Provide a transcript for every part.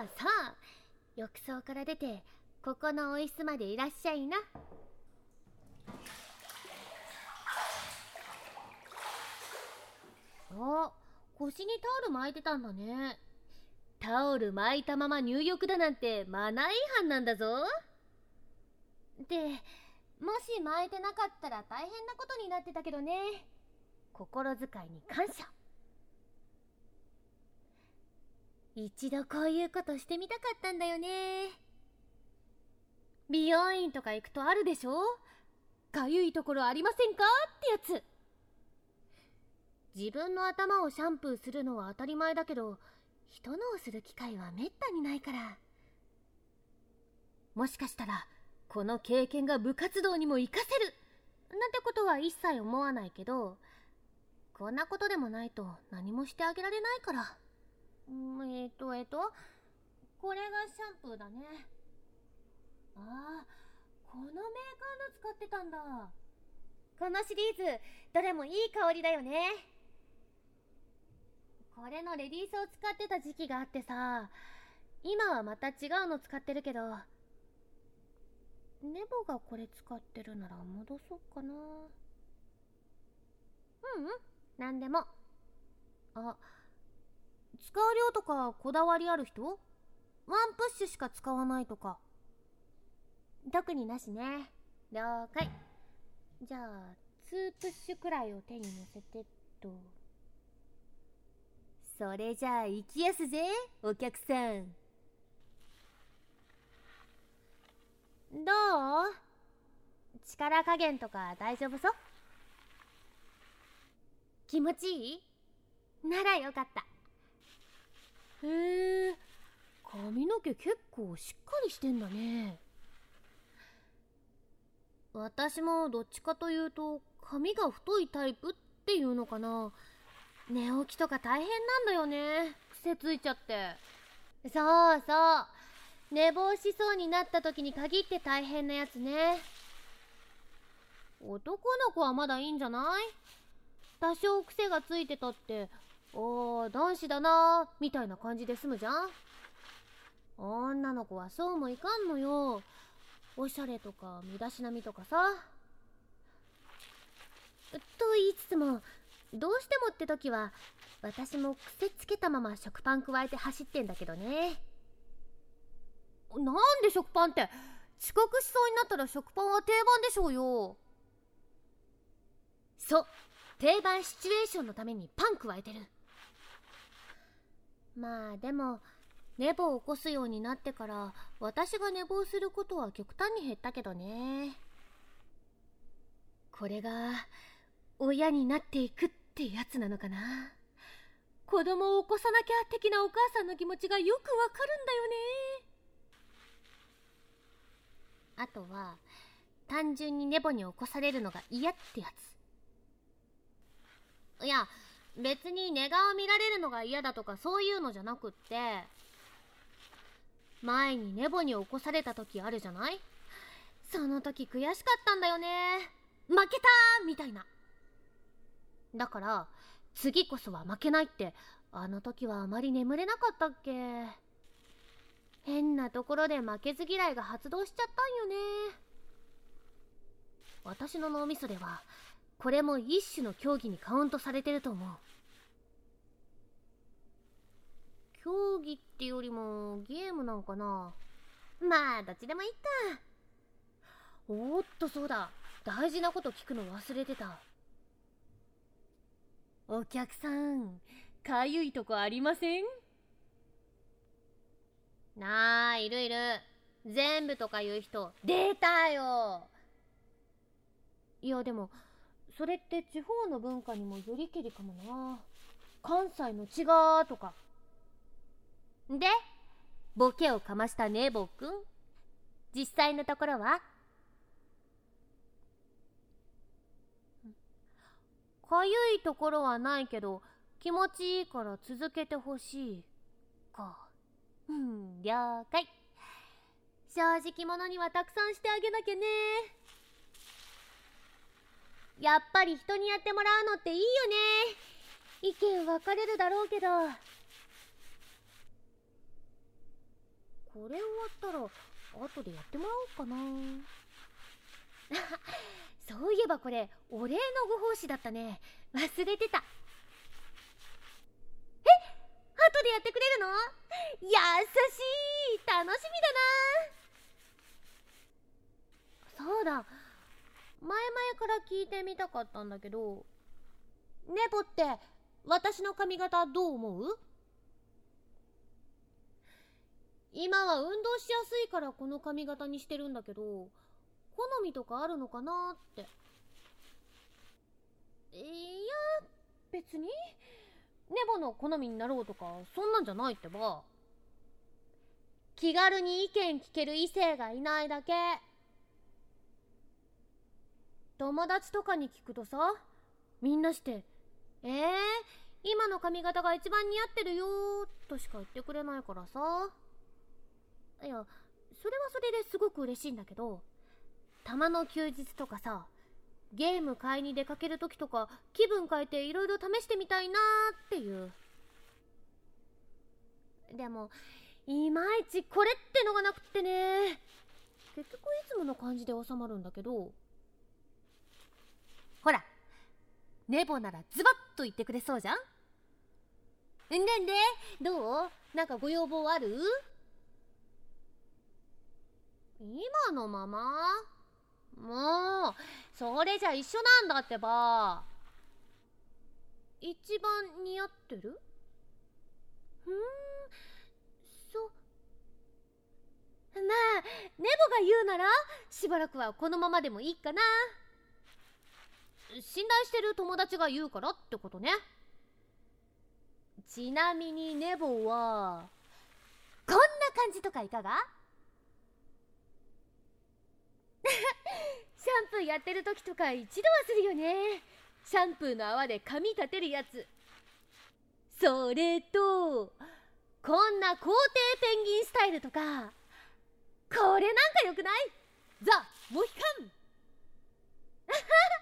あさあ、浴槽から出てここのお椅子までいらっしゃいな。あ、腰にタオル巻いてたんだね。タオル巻いたまま入浴だなんてマナー違反なんだぞ。で、もし巻いてなかったら大変なことになってたけどね。心遣いに感謝。一度こういうことしてみたかったんだよね。美容院とか行くとあるでしょ、かゆいところありませんかってやつ。自分の頭をシャンプーするのは当たり前だけど、人のをする機会はめったにないから。もしかしたらこの経験が部活動にも活かせるなんてことは一切思わないけど、こんなことでもないと何もしてあげられないから。これがシャンプーだね。ああ、このメーカーの使ってたんだ。このシリーズどれもいい香りだよね。これのレディースを使ってた時期があってさ、今はまた違うの使ってるけど、ネボがこれ使ってるなら戻そうかな。なんでも。あ、使う量とかこだわりある人？ワンプッシュしか使わないとか。特になしね。了解。じゃあ2プッシュくらいを手に乗せてっと。それじゃあ行きやすぜ、お客さん。どう？力加減とか大丈夫そう？気持ちいい？ならよかった。へえ、髪の毛結構しっかりしてんだね。私もどっちかというと髪が太いタイプっていうのかな。寝起きとか大変なんだよね、癖ついちゃって。そうそう、寝坊しそうになった時に限って大変なやつね。男の子はまだいいんじゃない？多少癖がついてたって男子だなみたいな感じで済むじゃん。女の子はそうもいかんのよ。おしゃれとか身だしなみとかさ。と言いつつも、どうしてもって時は私も癖つけたまま食パン加えて走ってんだけどね。なんで食パンって？遅刻しそうになったら食パンは定番でしょうよ。そう、定番シチュエーションのためにパン加えてる。まあでも寝坊を起こすようになってから私が寝坊することは極端に減ったけどね。これが親になっていくってやつなのかな。子供を起こさなきゃ的なお母さんの気持ちがよくわかるんだよね。あとは単純に寝坊に起こされるのが嫌ってやつ。いや別に寝顔見られるのが嫌だとかそういうのじゃなくって、前に寝坊に起こされた時あるじゃない。その時悔しかったんだよね。負けたーみたいな。だから次こそは負けないって、あの時はあまり眠れなかったっけ。変なところで負けず嫌いが発動しちゃったんよね。私の脳みそではこれも一種の競技にカウントされてると思う。競技ってよりもゲームなんかな。まあどっちでもいいか。おっとそうだ、大事なこと聞くの忘れてた。お客さん、かゆいとこありません？なあ、いるいる。全部とか言う人出たよ。いやでもそれって地方の文化にもよりけりかもな。関西の違うとかで、ボケをかましたねぼくん。実際のところは？かゆいところはないけど気持ちいいから続けてほしいか。了解。正直者にはたくさんしてあげなきゃね。やっぱり人にやってもらうのっていいよね。意見分かれるだろうけど。 これ終わったら後でやってもらおうかな。そういえばこれお礼のご奉仕だったね。忘れてた。後でやってくれるの？優しい。楽しみだな。そうだ、前々から聞いてみたかったんだけど、ネボって私の髪型どう思う？今は運動しやすいからこの髪型にしてるんだけど、好みとかあるのかなって。いや、別にネボの好みになろうとかそんなんじゃないってば。気軽に意見聞ける異性がいないだけ。友達とかに聞くとさ、みんなして今の髪型が一番似合ってるよとしか言ってくれないからさ。いや、それはそれですごく嬉しいんだけど、たまの休日とかさ、ゲーム買いに出かける時とか気分変えていろいろ試してみたいなっていう。でもいまいちこれってのがなくってね、結局いつもの感じで収まるんだけど。ほら、ネボならズバッと言ってくれそうじゃん。んでどう？なんかご要望ある？今のまま？もうそれじゃ一緒なんだってば。一番似合ってる？まあ、ネボが言うならしばらくはこのままでもいいかな。信頼してる友達が言うからってことね。ちなみにネボはこんな感じとかいかが？シャンプーやってる時とか一度はするよね。シャンプーの泡で髪立てるやつ。それとこんな皇帝ペンギンスタイルとか。これなんかよくない？ザ・モヒカン。似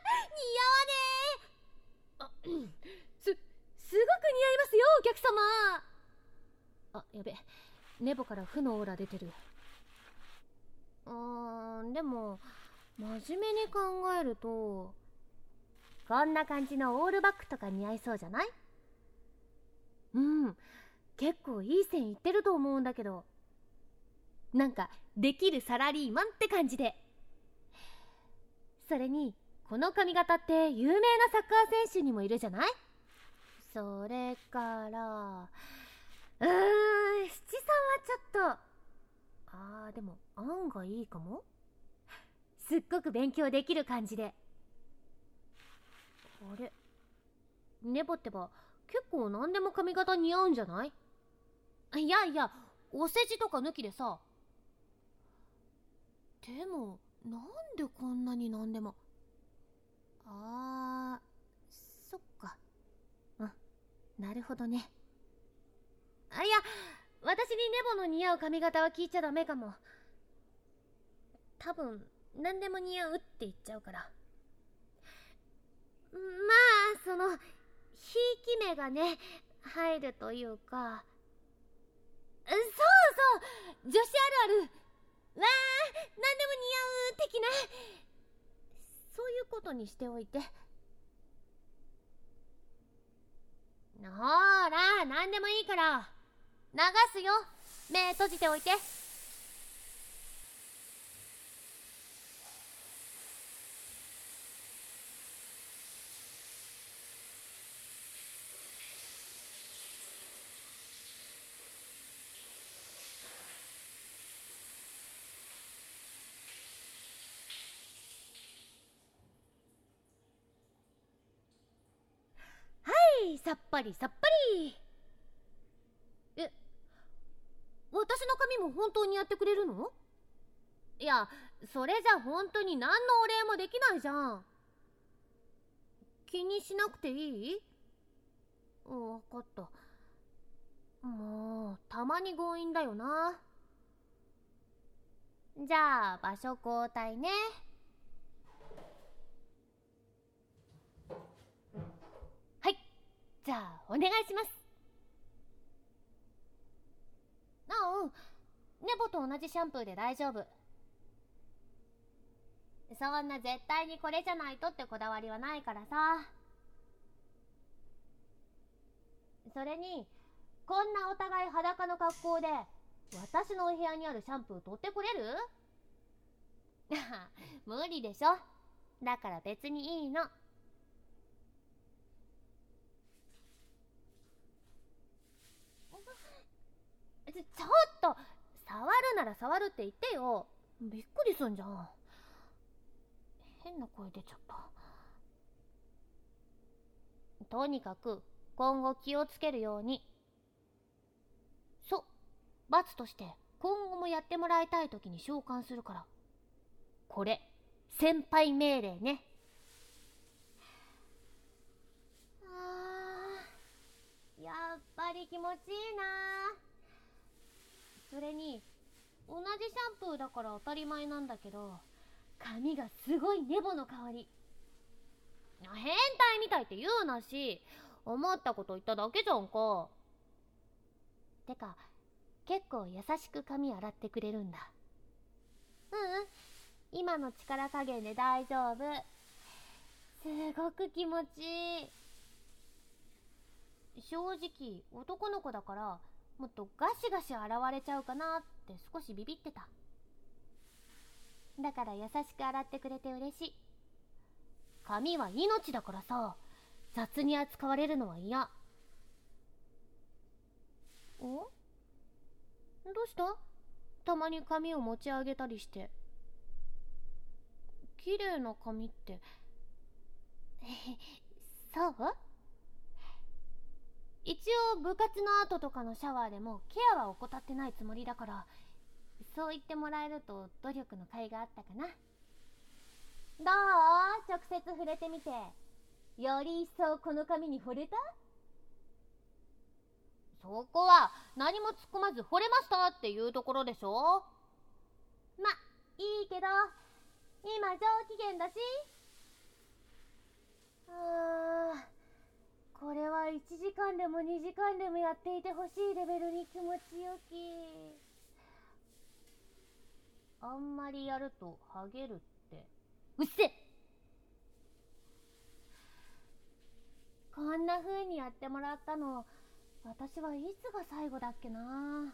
合わねえ。すごく似合いますよ、お客様。あ、やべ、ネボから負のオーラ出てる。でも真面目に考えるとこんな感じのオールバックとか似合いそうじゃない？結構いい線いってると思うんだけど、なんかできるサラリーマンって感じで。それにこの髪型って有名なサッカー選手にもいるじゃない？それから七三はちょっと。でも案がいいかも。すっごく勉強できる感じで。あれ、ネボってば結構何でも髪型似合うんじゃない？いやいや、お世辞とか抜きでさ。でもなんでこんなに何でも。そっか。なるほどね。いや、私にネボの似合う髪型は聞いちゃダメかも。多分何でも似合うって言っちゃうから。まあそのひいき目がね入るというか。そうそう、女子あるある。わー、何でも似合う的な。そういうことにしておいて。ほーら、何でもいいから流すよ。目閉じておいて。さっぱりさっぱり。私の髪も本当にやってくれるの？いや、それじゃ本当に何のお礼もできないじゃん。気にしなくていい？わかった。もうたまに強引だよな。じゃあ場所交代ね。はい、じゃあお願いします。ネネボと同じシャンプーで大丈夫。そんな絶対にこれじゃないとってこだわりはないからさ。それにこんなお互い裸の格好で私のお部屋にあるシャンプー取ってこれる？無理でしょ。だから別にいいの。ちょっと、触るなら触るって言ってよ。びっくりすんじゃん。変な声出ちゃった。とにかく今後気をつけるように。罰として今後もやってもらいたい時に召喚するから。これ先輩命令ね。やっぱり気持ちいいな。それに同じシャンプーだから当たり前なんだけど、髪がすごいネボの香り。変態みたいって言うなし、思ったこと言っただけじゃんか。てか結構優しく髪洗ってくれるんだ。今の力加減で大丈夫。すごく気持ちいい。正直男の子だからもっとガシガシ洗われちゃうかなって少しビビってた。だから優しく洗ってくれて嬉しい。髪は命だからさ、雑に扱われるのは嫌。どうした？たまに髪を持ち上げたりして。綺麗な髪ってそう？一応部活の後とかのシャワーでもケアは怠ってないつもりだから、そう言ってもらえると努力の甲斐があったかな。どう？直接触れてみてより一層この髪に惚れた？そこは何も突っ込まず惚れましたっていうところでしょ。ま、いいけど今上機嫌だし。これは1時間でも2時間でもやっていてほしいレベルに気持ちよき。あんまりやるとハゲるって。うっせ！こんな風にやってもらったの、私はいつが最後だっけな。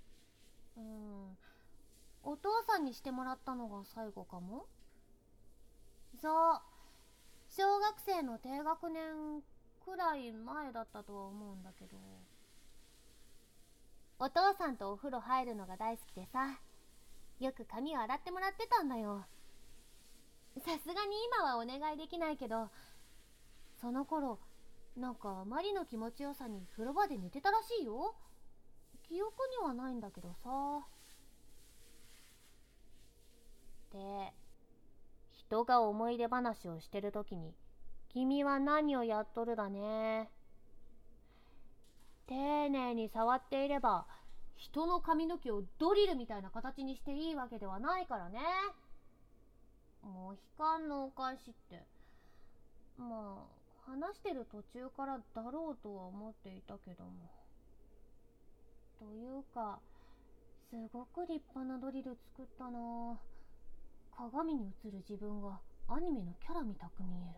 お父さんにしてもらったのが最後かも。そう、小学生の低学年くらい前だったとは思うんだけど、お父さんとお風呂入るのが大好きでさ、よく髪を洗ってもらってたんだよ。さすがに今はお願いできないけど、その頃なんかあまりの気持ちよさに風呂場で寝てたらしいよ。記憶にはないんだけどさ。で、人が思い出話をしてるときに君は何をやっとるだね。丁寧に触っていれば人の髪の毛をドリルみたいな形にしていいわけではないからね。もう悲観のお返しって、まあ話してる途中からだろうとは思っていたけども。というかすごく立派なドリル作ったな。鏡に映る自分がアニメのキャラみたく見え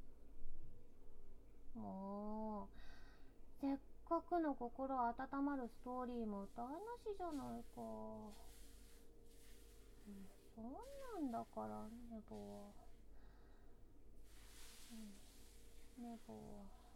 る。もうせっかくの心温まるストーリーも台無しじゃないか。そうなんだからネボは、ネボは